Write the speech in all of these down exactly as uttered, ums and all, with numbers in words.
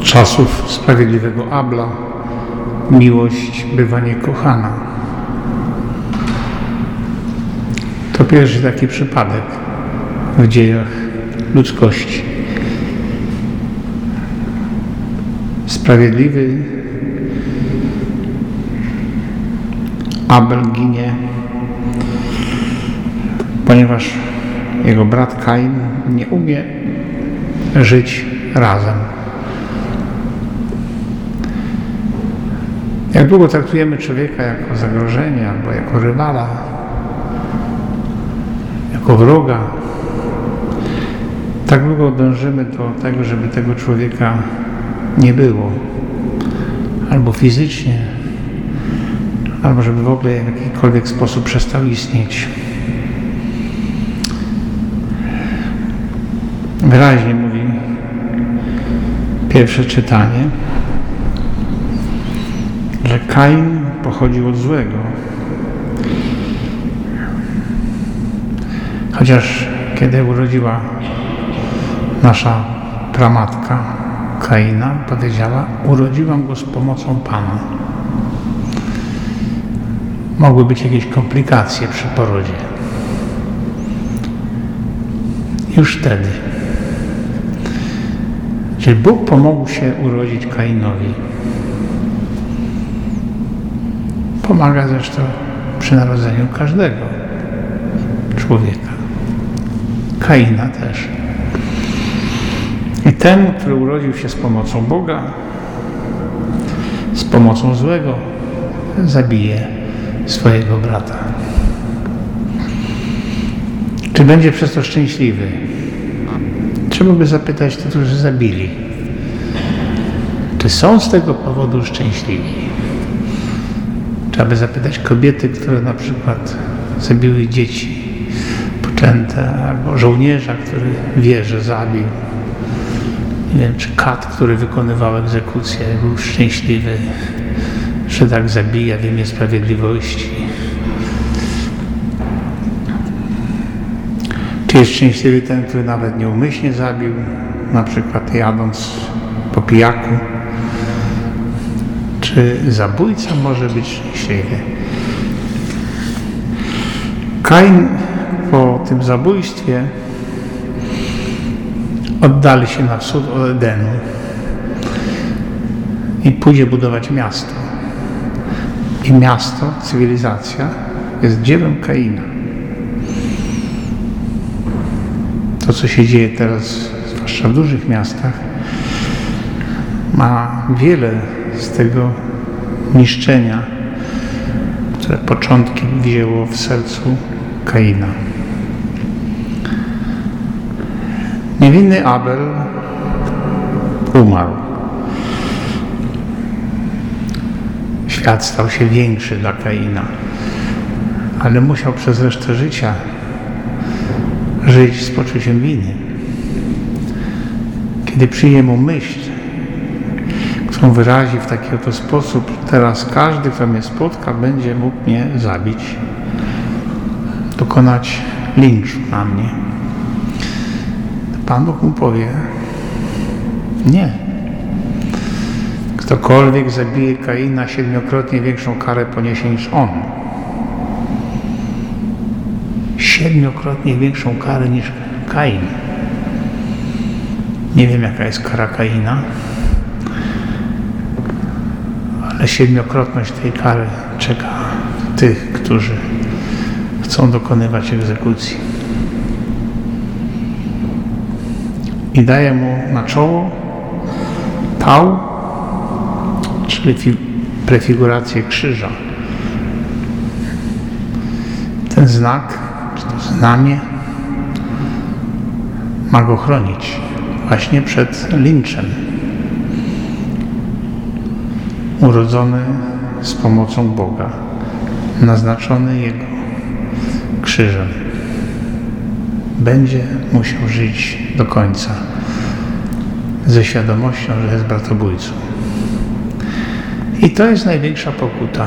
Od czasów sprawiedliwego Abla miłość bywa niekochana. To pierwszy taki przypadek w dziejach ludzkości. Sprawiedliwy Abel ginie, ponieważ jego brat Kain nie umie żyć razem. Jak długo traktujemy człowieka jako zagrożenie albo jako rywala, jako wroga, tak długo dążymy do tego, żeby tego człowieka nie było. Albo fizycznie, albo żeby w ogóle w jakikolwiek sposób przestał istnieć. Wyraźnie mówi pierwsze czytanie, że Kain pochodził od złego. Chociaż kiedy urodziła nasza pramatka Kaina, powiedziała: urodziłam go z pomocą Pana. Mogły być jakieś komplikacje przy porodzie. Już wtedy. Czyli Bóg pomógł się urodzić Kainowi. Pomaga zresztą przy narodzeniu każdego człowieka. Kaina też. I ten, który urodził się z pomocą Boga, z pomocą złego, zabije swojego brata. Czy będzie przez to szczęśliwy? Trzeba by zapytać tych, którzy zabili. Czy są z tego powodu szczęśliwi? Trzeba by zapytać kobiety, które na przykład zabiły dzieci poczęte, albo żołnierza, który wie, że zabił. Nie wiem, czy kat, który wykonywał egzekucję, był szczęśliwy, że tak zabija w imię sprawiedliwości. Czy jest szczęśliwy ten, który nawet nieumyślnie zabił, na przykład jadąc po pijaku? Czy zabójca może być szczęśliwy? Kain po tym zabójstwie oddali się na wschód od Edenu i pójdzie budować miasto. I miasto, cywilizacja jest dziełem Kaina. To, co się dzieje teraz, zwłaszcza w dużych miastach, ma wiele z tego niszczenia, które początki wzięło w sercu Kaina. Niewinny Abel umarł. Świat stał się większy dla Kaina, ale musiał przez resztę życia żyć z poczuciem winy. Kiedy przyjdzie mu myśl, którą wyrazi w taki oto sposób: teraz każdy, kto mnie spotka, będzie mógł mnie zabić, dokonać linczu na mnie. Pan Bóg mu powie: nie. Ktokolwiek zabije Kaina, siedmiokrotnie większą karę poniesie niż on. Siedmiokrotnie większą karę niż Kain. Nie wiem, jaka jest kara Kaina, ale siedmiokrotność tej kary czeka tych, którzy chcą dokonywać egzekucji. I daje mu na czoło tał, czyli prefigurację krzyża. Ten znak, czy to znamie, ma go chronić właśnie przed linczem. Urodzony z pomocą Boga, naznaczony Jego krzyżem, będzie musiał żyć do końca ze świadomością, że jest bratobójcą. I to jest największa pokuta.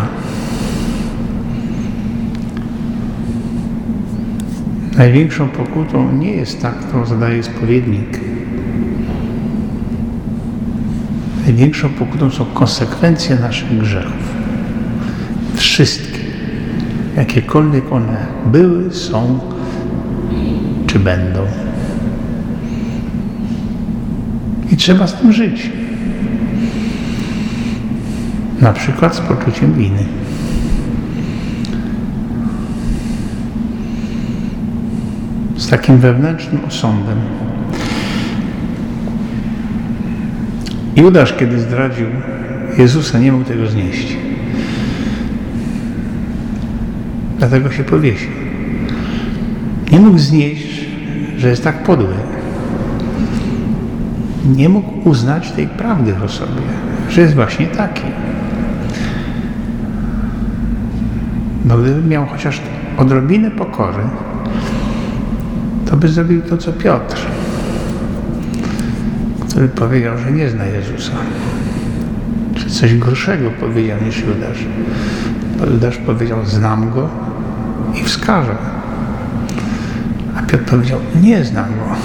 Największą pokutą nie jest ta, którą zadaje spowiednik. Największą pokutą są konsekwencje naszych grzechów. Wszystkie. Jakiekolwiek one były, są, czy będą. I trzeba z tym żyć. Na przykład z poczuciem winy. Z takim wewnętrznym osądem. Judasz, kiedy zdradził Jezusa, nie mógł tego znieść. Dlatego się powiesił. Nie mógł znieść, że jest tak podły. Nie mógł uznać tej prawdy o sobie, że jest właśnie taki. Bo gdyby miał chociaż odrobinę pokory, to by zrobił to, co Piotr, który powiedział, że nie zna Jezusa. Czy coś gorszego powiedział niż Judasz. Bo Judasz powiedział, znam Go i wskażę. A Piotr powiedział, nie znam Go.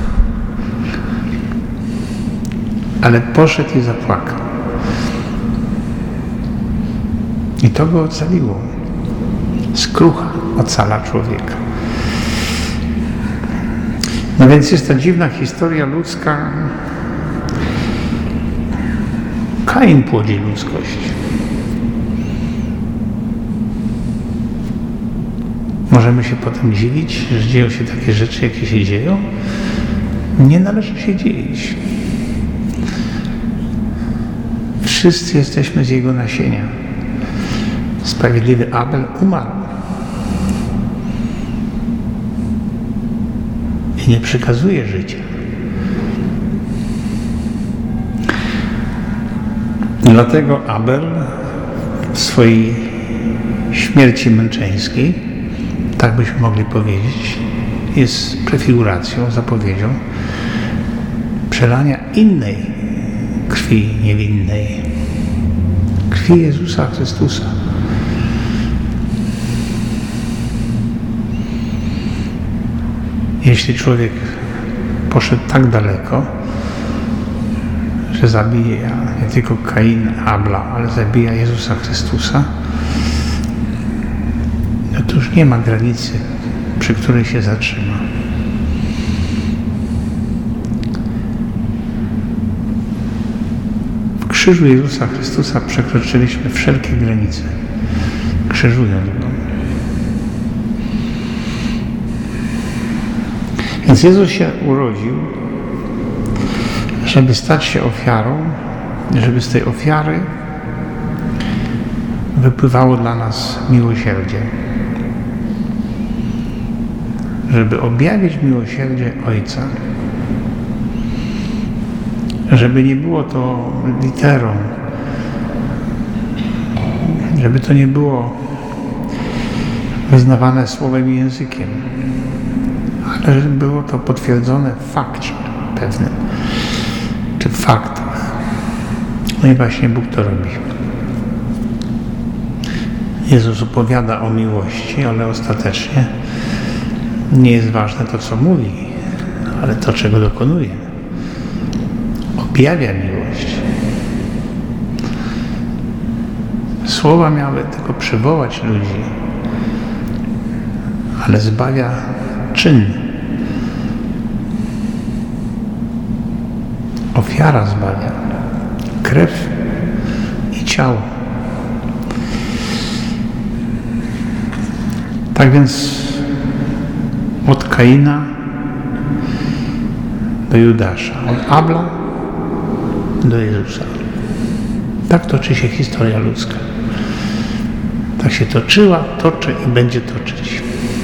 Ale poszedł i zapłakał. I to go ocaliło. Skrucha ocala człowieka. No więc jest ta dziwna historia ludzka. Kain płodzi ludzkość. Możemy się potem dziwić, że dzieją się takie rzeczy, jakie się dzieją. Nie należy się dziwić. Wszyscy jesteśmy z jego nasienia. Sprawiedliwy Abel umarł. I nie przekazuje życia. Dlatego Abel w swojej śmierci męczeńskiej, tak byśmy mogli powiedzieć, jest prefiguracją, zapowiedzią przelania innej krwi niewinnej. Krwi Jezusa Chrystusa. Jeśli człowiek poszedł tak daleko, że zabija nie tylko Kaina, Abla, ale zabija Jezusa Chrystusa, no to już nie ma granicy, przy której się zatrzyma. W krzyżu Jezusa Chrystusa przekroczyliśmy wszelkie granice, krzyżując Go. Więc Jezus się urodził, żeby stać się ofiarą, żeby z tej ofiary wypływało dla nas miłosierdzie. Żeby objawić miłosierdzie Ojca. Żeby nie było to literą, żeby to nie było wyznawane słowem i językiem, ale żeby było to potwierdzone w fakcie pewnym, czy w faktach. No i właśnie Bóg to robi. Jezus opowiada o miłości, ale ostatecznie nie jest ważne to, co mówi, ale to, czego dokonuje. Objawia miłość. Słowa miały tylko przywołać ludzi, ale zbawia czyn. Ofiara zbawia. Krew i ciało. Tak więc od Kaina do Judasza, od Abla do Jezusa. Tak toczy się historia ludzka. Tak się toczyła, toczy i będzie toczyć.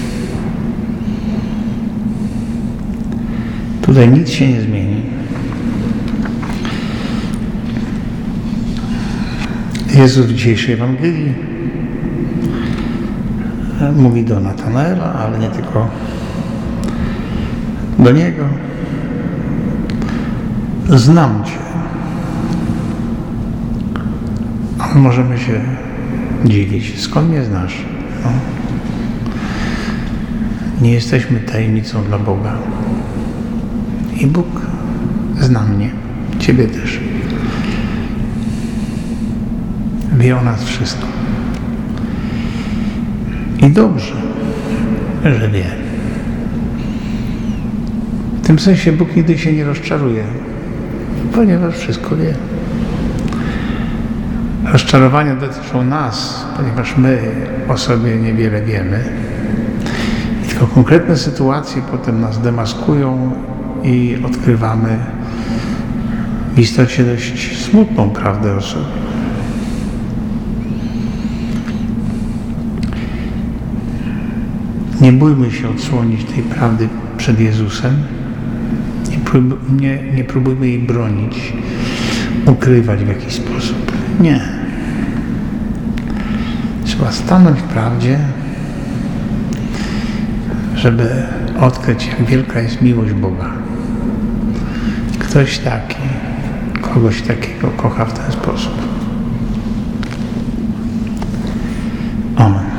Tutaj nic się nie zmieni. Jezus w dzisiejszej Ewangelii mówi do Natanaela, ale nie tylko do niego. Znam Cię. Ale możemy się dziwić. Skąd mnie znasz? No. Nie jesteśmy tajemnicą dla Boga. I Bóg zna mnie. Ciebie też. Wie o nas wszystko. I dobrze, że wie. W tym sensie Bóg nigdy się nie rozczaruje, ponieważ wszystko wie. Rozczarowania dotyczą nas, ponieważ my o sobie niewiele wiemy. I tylko konkretne sytuacje potem nas demaskują i odkrywamy w istocie dość smutną prawdę o sobie. Nie bójmy się odsłonić tej prawdy przed Jezusem. Nie, prób, nie, nie próbujmy jej bronić, ukrywać w jakiś sposób. Nie. Trzeba stanąć w prawdzie, żeby odkryć, jak wielka jest miłość Boga. Ktoś taki, kogoś takiego kocha w ten sposób. Amen.